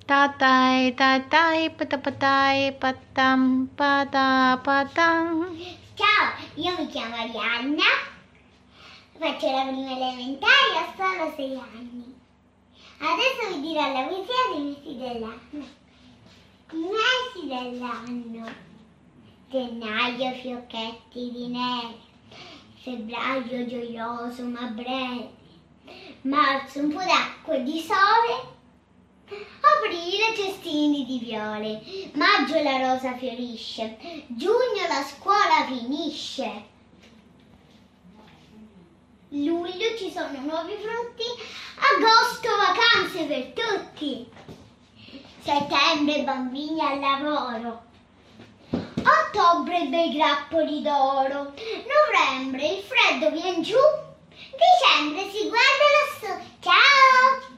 Tatai tatai patapatai patam patapatam. Ciao, io mi chiamo Arianna, faccio la prima elementare, ho solo 6 anni. Adesso vi dirò la poesia dei mesi dell'anno. I mesi dell'anno: gennaio fiocchetti di neve, febbraio gioioso ma breve, marzo un po' d'acqua e di sole, aprile cestini di viole, maggio la rosa fiorisce, giugno la scuola finisce, luglio ci sono nuovi frutti, agosto vacanze per tutti, settembre bambini al lavoro, ottobre bei grappoli d'oro, novembre il freddo vien giù, dicembre si guarda lassù. Ciao!